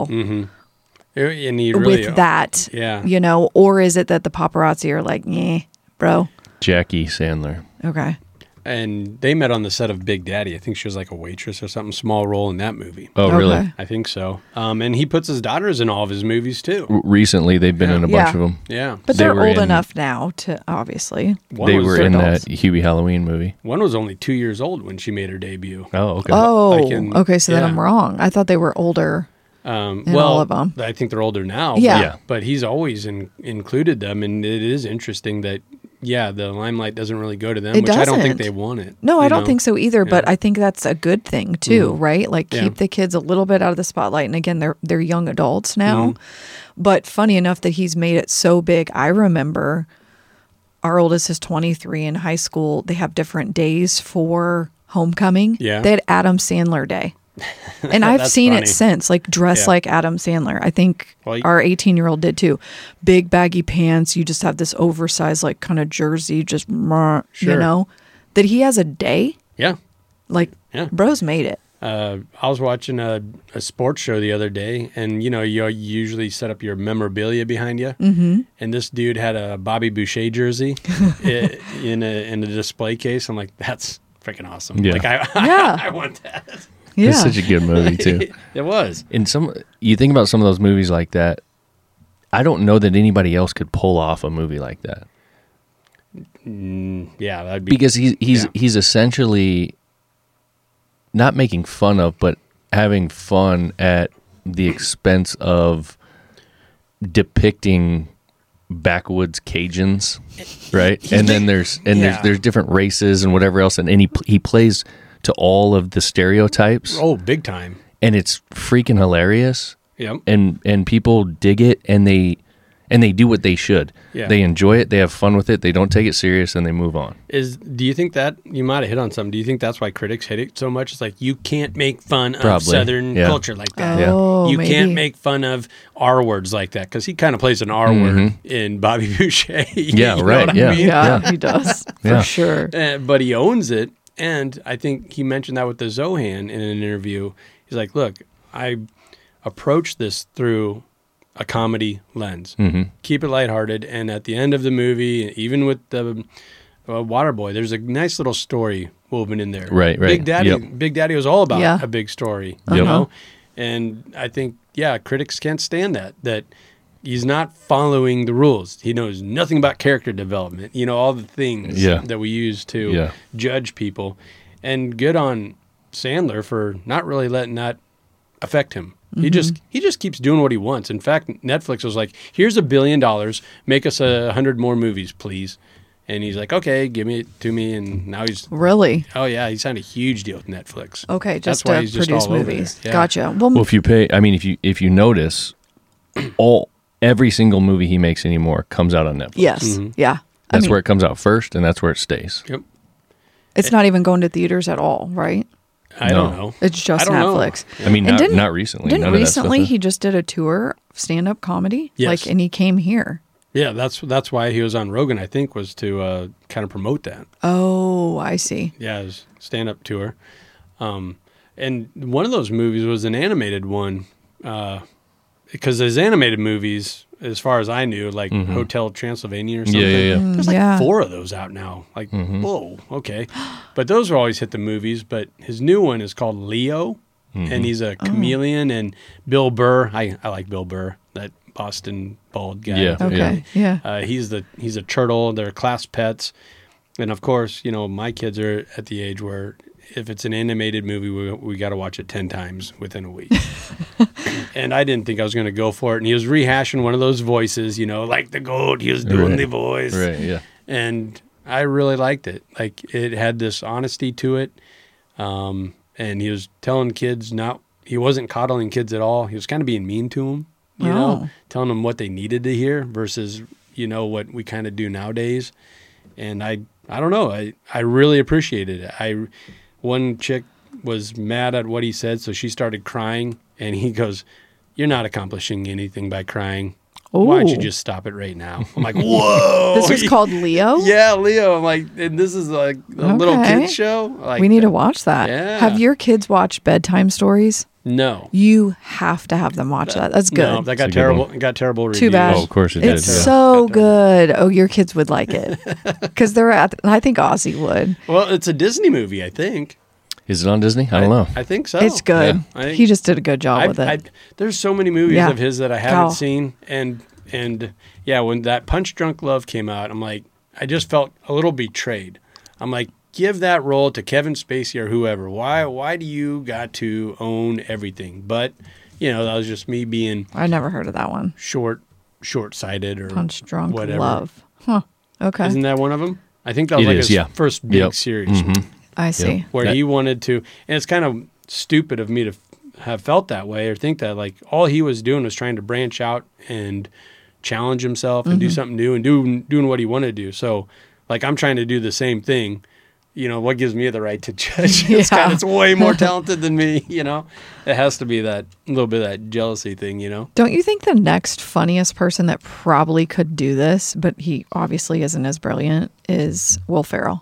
And he really, with that. Yeah. You know, or is it that the paparazzi are like, "Eh, bro." Jackie Sandler. Okay. And they met on the set of Big Daddy. I think she was like a waitress or something, small role in that movie. Oh, Okay. really? I think so. Um, and he puts his daughters in all of his movies too. R- recently, they've been Yeah. in a bunch Yeah. of them. Yeah. But They they're were old in- enough now to obviously. One They was- were in adults. that Hubie Halloween movie. One was only two years old when she made her debut. Oh, okay. Oh, I can- okay. So then yeah. I'm wrong. I thought they were older. Um, In well, all of 'em. I think they're older now. Yeah. But, Yeah. but he's always in, included them. And it is interesting that, yeah, the limelight doesn't really go to them, It which I don't think doesn't. they want it. No, I you don't know? think so either. But Yeah. I think that's a good thing too, right? Like Yeah. keep the kids a little bit out of the spotlight. And again, they're they're young adults now. Mm-hmm. But funny enough that he's made it so big. I remember our oldest is twenty-three in high school. They have different days for homecoming. Yeah. They had Adam Sandler Day. And I've That's seen funny. it since, like dress Yeah. like Adam Sandler. I think Well, y- our eighteen year old did too. Big baggy pants. You just have this oversized, like kind of jersey, just, meh, you Sure. know, that he has a day. Yeah. Like, Yeah. bro's made it. Uh, I was watching a, a sports show the other day, and you know, you usually set up your memorabilia behind you. Mm-hmm. And this dude had a Bobby Boucher jersey i- in a in a display case. I'm like, that's freaking awesome. Yeah. Like I, Yeah. I want that. Yeah. It's such a good movie too. It was. And some, you think about some of those movies like that. I don't know that anybody else could pull off a movie like that Yeah, that'd be because he's he's Yeah. he's essentially not making fun of, but having fun at the expense of depicting backwoods Cajuns, right? And then there's and Yeah. there's there's different races and whatever else, and, and he he plays to all of the stereotypes, oh big time. and it's freaking hilarious. Yep. and and people dig it, and they and they do what they should. Yeah. They enjoy it, they have fun with it, they don't take it serious, and they move on. Is do you think that you might have hit on something? Do you think that's why critics hate it so much? It's like you can't make fun of Probably, Southern yeah. culture like that. Yeah. Oh, you maybe. can't make fun of R words like that because he kind of plays an R word in Bobby Boucher. You Yeah, know right, what I yeah. mean? Yeah, Yeah. he does. For Yeah. sure. Uh, but he owns it, and I think he mentioned that with the Zohan in an interview. He's like, "Look, I approach this through a comedy lens. Mm-hmm. Keep it lighthearted, and at the end of the movie, even with the uh, Waterboy, there's a nice little story woven in there. Right, right. Big Daddy, Yep. Big Daddy was all about Yeah. a big story, Yep. you know. And I think, yeah, critics can't stand that. That he's not following the rules. He knows nothing about character development. You know, all the things Yeah. that we use to Yeah. judge people. And good on Sandler for not really letting that affect him. He just he just keeps doing what he wants. In fact, Netflix was like, "Here's a billion dollars. Make us a hundred more movies, please." And he's like, okay, give me it to me. And now he's, Really? oh, yeah, he signed a huge deal with Netflix. Okay, just That's why to he's just produce all over movies. there. Yeah. Gotcha. Well, Well, if you pay, I mean, if you if you notice, all every single movie he makes anymore comes out on Netflix. yes. Mm-hmm. Yeah. I That's mean, where it comes out first, and that's where it stays. Yep. it's not even going to theaters at all, right? I No. don't know. It's just I don't know. Netflix. I mean, And not, didn't- not recently. Didn't None of that stuff recently is. he just did a tour of stand-up comedy? Yes. Like, and he came here. Yeah, that's that's why he was on Rogan, I think, was to uh, kind of promote that. Oh, I see. Yeah, his stand-up tour. Um, and one of those movies was an animated one, uh, because his animated movies, as far as I knew, like Hotel Transylvania or something. Yeah, yeah, yeah. There's like Yeah. four of those out now. Like, whoa, okay. But those are always hit the movies. But his new one is called Leo, and he's a chameleon. And Bill Burr, I, I like Bill Burr, that Boston bald guy. Yeah. Okay. Yeah. Uh, he's the he's a turtle. They're class pets, and of course, you know my kids are at the age where if it's an animated movie, we we got to watch it ten times within a week. And I didn't think I was going to go for it. And he was rehashing one of those voices, you know, like the goat. He was doing Right. the voice, Right, yeah. and I really liked it. Like it had this honesty to it, um, and he was telling kids not. He wasn't coddling kids at all. He was kind of being mean to them, you Oh. know, telling them what they needed to hear versus you know what we kind of do nowadays. And I I don't know. I I really appreciated it. I one chick was mad at what he said, so she started crying, and he goes, "You're not accomplishing anything by crying. Why don't you Ooh. just stop it right now?" I'm like, "Whoa!" This was called Leo? Yeah, Leo. I'm like, and this is like a little Okay. kid show. Like, We need to watch that. Yeah. Have your kids watched bedtime stories? No, You have to have them watch that. That's good. no, that got It's a good terrible. one. It got terrible reviews. Too bad. Oh, of course it It's did. yeah. so good. Oh, your kids would like it because they're at. I think Ozzy would. Well, it's a Disney movie, I think. Is it on Disney? I don't know. I think so. It's good. Yeah. I think- He just did a good job I, with it. I, there's so many movies Yeah. of his that I haven't Go. seen, and and yeah, when that Punch Drunk Love came out, I'm like, I just felt a little betrayed. I'm like, give that role to Kevin Spacey or whoever. Why why do you got to own everything? But you know, that was just me being I never heard of that one. short short sighted or Punch Drunk whatever. Love. Huh. Okay. Isn't that one of them? I think that was It like is, his yeah. first big Yep. series. I see. Where That- he wanted to, and it's kind of stupid of me to f- have felt that way or think that like all he was doing was trying to branch out and challenge himself and Mm-hmm. do something new and do doing what he wanted to do. So, like I'm trying to do the same thing. You know, what gives me the right to judge? It's, Yeah. kind it's way more talented than me. You know, it has to be that a little bit of that jealousy thing. You know, Don't you think the next funniest person that probably could do this, but he obviously isn't as brilliant, is Will Ferrell?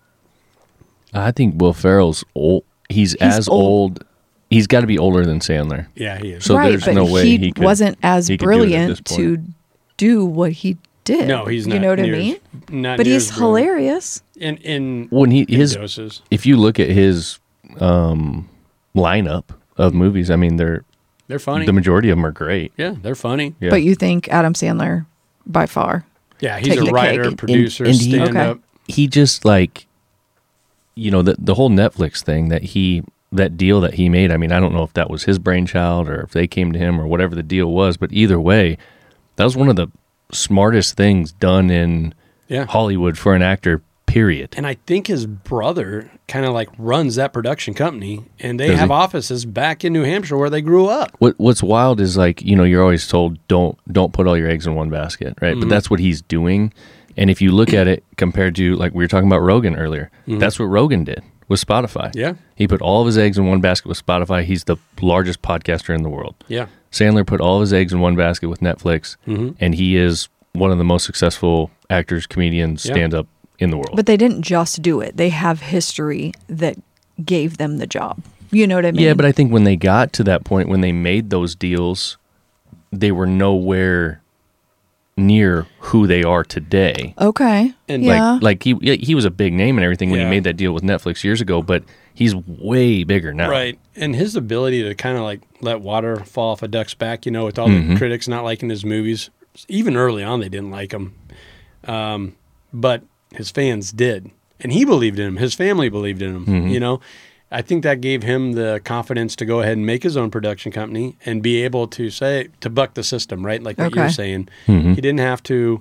I think Will Ferrell's old. He's, as old. old. He's got to be older than Sandler. yeah, he is. So right, there's but no way he, he could- wasn't as he could do it at brilliant this to point. do what he did. no, he's not. You know what I near mean? as- Not But near he's as brilliant. hilarious. in in, When he in his doses. if you look at his um, lineup of movies, I mean, they're They're funny. the majority of them are great. yeah, they're funny. Yeah. But you think Adam Sandler by far? Yeah, he's Take a the writer, cake. producer, And- and he- stand Okay. up. he just like, you know, the the whole Netflix thing that he that deal that he made. I mean, I don't know if that was his brainchild or if they came to him or whatever the deal was, but either way, that was one of the smartest things done in Yeah. Hollywood for an actor. Period. And I think his brother kind of like runs that production company, and they Does have he? offices back in New Hampshire where they grew up. What What's wild is like, you know, you're always told don't don't put all your eggs in one basket, right? Mm-hmm. But that's what he's doing. And if you look at it compared to like we were talking about Rogan earlier, that's what Rogan did with Spotify. Mm-hmm. Yeah. He put all of his eggs in one basket with Spotify. He's the largest podcaster in the world. Yeah. Sandler put all of his eggs in one basket with Netflix, Mm-hmm. and he is one of the most successful actors, comedians, Yeah. stand up in the world. But they didn't just do it. They have history that gave them the job. You know what I mean? Yeah, but I think when they got to that point, when they made those deals, they were nowhere near who they are today. okay. And, yeah. Like, like he yeah, he was a big name and everything when Yeah. he made that deal with Netflix years ago, but he's way bigger now. Right. And his ability to kind of like let water fall off a duck's back, you know, with all Mm-hmm. the critics not liking his movies. Even early on, they didn't like him. Um, but his fans did. And he believed in him. His family believed in him, Mm-hmm. you know. I think that gave him the confidence to go ahead and make his own production company and be able to say, to buck the system, right? Like what Okay. you're saying. Mm-hmm. He didn't have to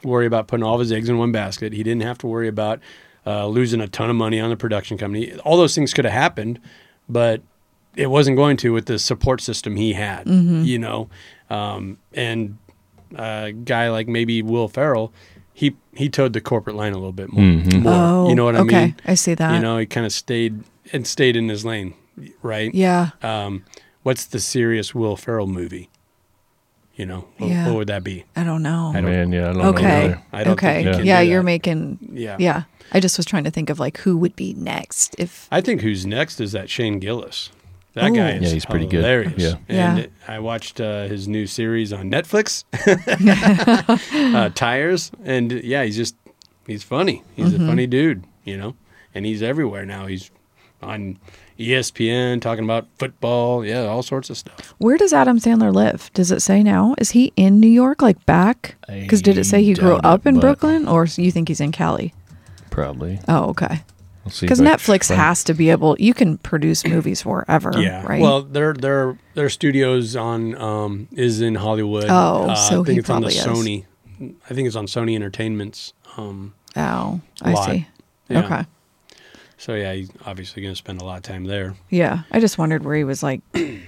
worry about putting all of his eggs in one basket. He didn't have to worry about uh, losing a ton of money on the production company. All those things could have happened, but it wasn't going to with the support system he had, Mm-hmm. you know. Um, and a guy like maybe Will Ferrell, he he towed the corporate line a little bit more. Mhm. more Oh, you know what I okay. mean? I see that. You know, he kind of stayed and stayed in his lane, right? Yeah. Um, what's the serious Will Ferrell movie? You know, what, Yeah. what would that be? I don't know. I don't- Man, yeah, I don't know. Okay. either. I don't okay. think he can yeah, do you're that. making. Yeah. Yeah. I just was trying to think of like who would be next if. I think who's next is that Shane Gillis. That Ooh. guy is Yeah, he's pretty good. hilarious. Yeah. And Yeah. I watched uh, his new series on Netflix, uh, Tires, and yeah, he's just he's funny. He's Mm-hmm. a funny dude, you know, and he's everywhere now. He's on E S P N talking about football, yeah, all sorts of stuff. Where does Adam Sandler live? Does it say now? Is he in New York, like back? Because did it say he I grew doubt up it, in but- Brooklyn, or you think he's in Cali? Probably. Oh, okay. We'll see Because if I can Netflix find- has to be able. You can produce movies wherever. Yeah, Right. well, their their their studios on um, is in Hollywood. Oh, uh, so I think he it's on the probably is. Sony. I think it's on Sony Entertainment's. Um, oh, I lot. see. yeah. Okay. So yeah, he's obviously going to spend a lot of time there. Yeah. I just wondered where he was like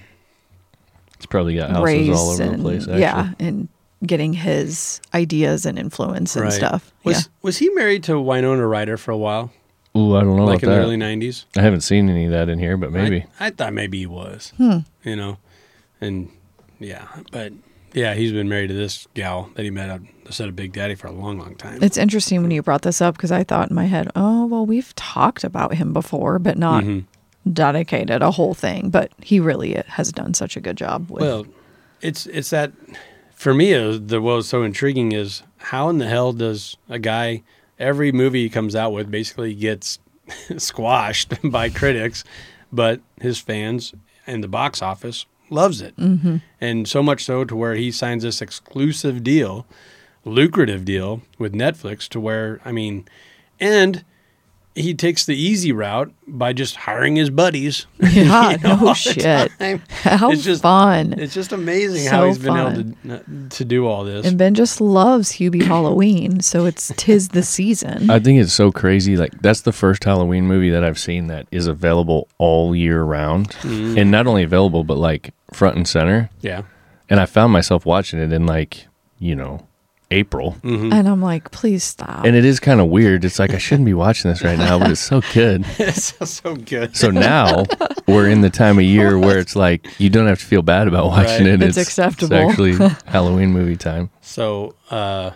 It's probably got houses raised all over and the place. Actually. yeah, and getting his ideas and influence and stuff. Was yeah. was he married to Winona Ryder for a while, Ooh, I don't know like in about the that. early nineties? I haven't seen any of that in here, but maybe. I, I thought maybe he was. Hmm. You know, and yeah, but yeah, he's been married to this gal that he met at the set of Big Daddy for a long, long time. It's interesting when you brought this up because I thought in my head, oh, well, we've talked about him before, but not Mm-hmm. dedicated a whole thing. But he really has done such a good job with. Well, it's it's that for me. It was, the what was so intriguing is how in the hell does a guy every movie he comes out with basically gets squashed by critics, but his fans and the box office loves it, mm-hmm. and so much so to where he signs this exclusive deal, lucrative deal with Netflix, to where I mean, and he takes the easy route by just hiring his buddies. yeah, you know, all no the shit. time. How It's just- fun. It's just amazing So how he's been fun. able to to do all this. And Ben just loves Hubie Halloween, so it's tis the season. I think it's so crazy. Like that's the first Halloween movie that I've seen that is available all year round, Mm-hmm. and not only available but like front and center. yeah, And I found myself watching it in like you know April, Mm-hmm. And I'm like, please stop. and it is kind of weird. It's like I shouldn't be watching this right now, but it's so good. it's so good. So now we're in the time of year where it's like you don't have to feel bad about watching Right. it. It's acceptable. It's actually Halloween movie time. So, uh,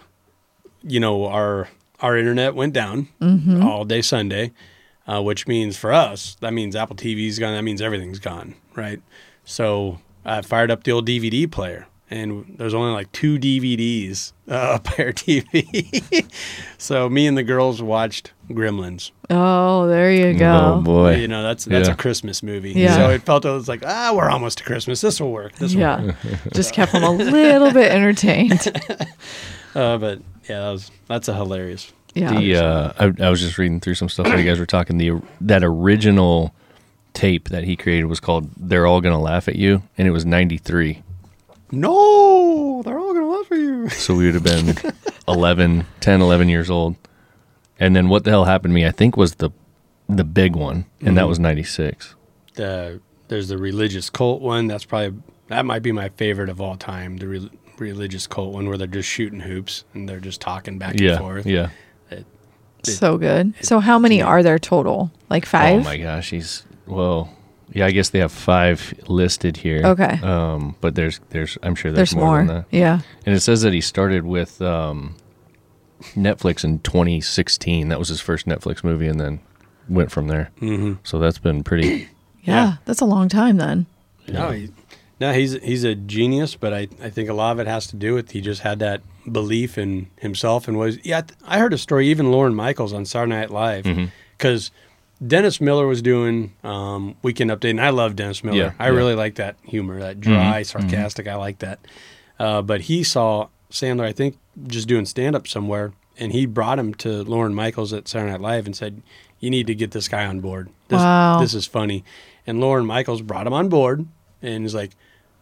you know, our our internet went down Mm-hmm. all day Sunday, uh, which means for us that means Apple T V's gone. That means everything's gone, right? So I fired up the old D V D player, and there's only like two D V Ds uh, up by our T V. So me and the girls watched Gremlins. oh, there you go. Oh boy. You know, that's that's Yeah. a Christmas movie. Yeah. So it felt it was like, ah, we're almost to Christmas. This will work. This will work. Yeah, just kept him a little bit entertained. Uh, but yeah, that was that's a hilarious. Yeah, The uh, I, I was just reading through some stuff while you guys were talking. The that original tape that he created was called "They're All Gonna Laugh at You," and it was ninety-three. No, they're all gonna laugh at you. So we would have been eleven, ten, eleven years old. And then what the hell happened to me? I think was the the big one, and that was ninety-six. The there's the religious cult one. That's probably that might be my favorite of all time. The re- religious cult one where they're just shooting hoops and they're just talking back and Yeah, forth. yeah. so good. So how many are there total? Like five? Oh my gosh, he's well. Yeah, I guess they have five listed here. Okay. Um, but there's there's I'm sure there's, There's more, more. than that. Yeah. And it says that he started with um, Netflix in twenty sixteen. That was his first Netflix movie, and then went from there. Mm-hmm. So that's been pretty. yeah, Yeah. That's a long time then. No, he, no, he's he's a genius, but I, I think a lot of it has to do with he just had that belief in himself and was yeah. I heard a story even Lorne Michaels on Saturday Night Live because Dennis Miller was doing um, Weekend Update, and I love Dennis Miller. Yeah, I yeah. really like that humor, that dry, sarcastic. I like that. Uh, but he saw Sandler, I think, just doing stand up somewhere, and he brought him to Lorne Michaels at Saturday Night Live and said, "You need to get this guy on board. This, Wow. this is funny." And Lorne Michaels brought him on board, and he's like,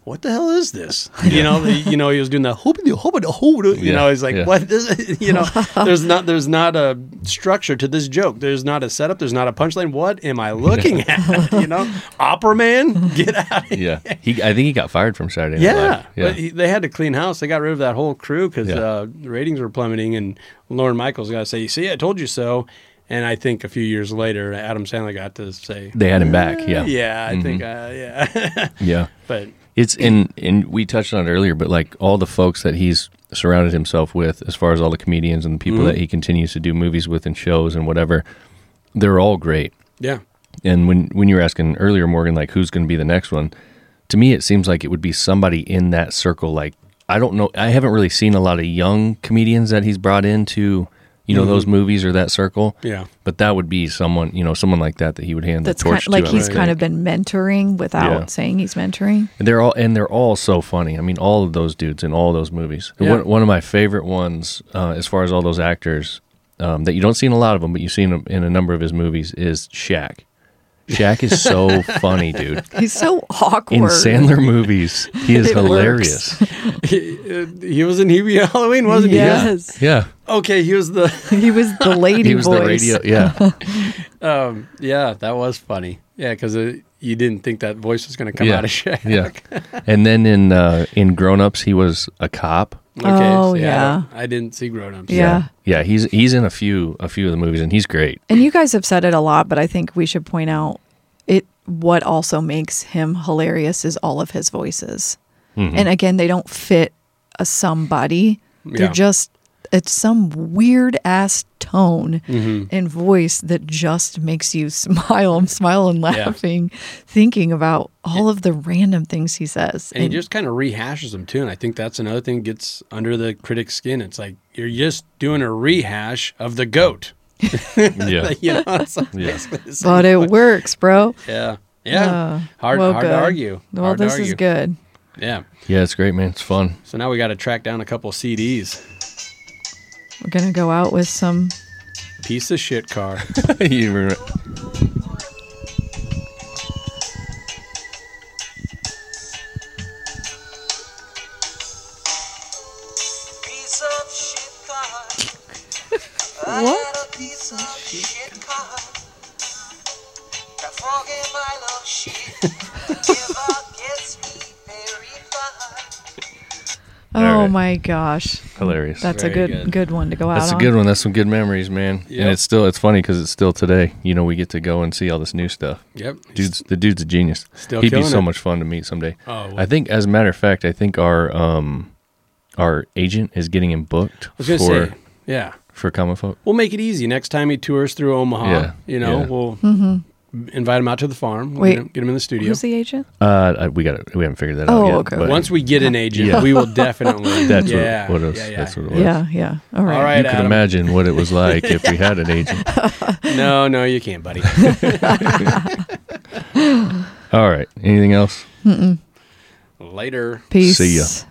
what the hell is this? You know, the, you know, he was doing the hoop the hoop the hoop. You Yeah, know, he's like, yeah. what is, you know, there's not, there's not a structure to this joke. There's not a setup. There's not a punchline. What am I looking at? You know, opera man, get out of here. Yeah, he. I think he got fired from Saturday Night Yeah, Live. Yeah, but he, they had to clean house. They got rid of that whole crew because Yeah. uh, the ratings were plummeting, and Lorne Michaels got to say, "See, I told you so." And I think a few years later, Adam Sandler got to say, they had him back. Yeah, "Yeah, I think, uh, yeah." yeah. But It's in, and we touched on it earlier, but like all the folks that he's surrounded himself with, as far as all the comedians and the people Mm-hmm. that he continues to do movies with and shows and whatever, they're all great. yeah, And when when you were asking earlier, Morgan, like who's going to be the next one, to me it seems like it would be somebody in that circle. Like I don't know, I haven't really seen a lot of young comedians that he's brought into, you know, those movies or that circle. yeah. But that would be someone, you know, someone like that that he would hand That's the torch kind, like to. I he's would kind of think. been mentoring without Yeah. saying he's mentoring. And they're all and they're all so funny. I mean, all of those dudes in all those movies. Yeah. One, one of my favorite ones, uh, as far as all those actors, um, that you don't see in a lot of them, but you see in a, in a number of his movies, is Shaq. Shaq is so funny, dude. He's so awkward. In Sandler movies, he is It hilarious. he, uh, he was in Hubie Halloween, wasn't Yes. Yeah, he? Okay, he was the. He was the lady he was voice. the radio. Yeah, Um, yeah, that was funny. Yeah, because you didn't think that voice was going to come yeah, out of Shaq. yeah. And then in uh, in Grown Ups, he was a cop. Okay, Oh, so yeah. I, I didn't see Grown Ups. Yeah. yeah. He's he's in a few a few of the movies, and he's great. And you guys have said it a lot, but I think we should point out it. What also makes him hilarious is all of his voices. And again, they don't fit a somebody. They're Yeah. just it's some weird ass tone Mm-hmm. and voice that just makes you smile. I'm smiling, laughing, thinking about all of the random things he says. And he just kind of rehashes them too. And I think that's another thing that gets under the critic's skin. It's like you're just doing a rehash of the goat. Yeah, You know, it's like Yeah. basically the same but it thing. works, bro. Yeah. Yeah. Uh, hard well, hard good. to argue. Well, hard this to argue. is good. Yeah. yeah. It's great, man. It's fun. So now we got to track down a couple C Ds. We're gonna go out with some. Piece of shit car. You remember- Piece of shit car. I What? had a piece of shit car. The fog in my love shit never gets me very far. Oh right. my gosh, Hilarious. that's a Very good, good. good one to go out That's a on. good one. That's some good memories, man. Yep. And it's still it's funny because it's still today. You know, we get to go and see all this new stuff. Yep. Dude's the dude's a genius. Still He'd be killing so it. much fun to meet someday. Oh, well. I think, as a matter of fact, I think our um our agent is getting him booked I was going to for say, yeah. for Common Folk. We'll make it easy. Next time he tours through Omaha, Yeah, you know, yeah. we'll invite him out to the farm. We'll Wait. get him, get him in the studio. Who's the agent? Uh, I- we got we haven't figured that Oh, out yet. okay. but Once we get an agent, Yeah. we will definitely. that's yeah, what, what it was. yeah, yeah. That's what it was. Yeah, yeah. All right. All right. You can Adam. imagine what it was like if we had an agent. No, no, you can't, buddy. All right. Anything else? Later. Peace. See ya.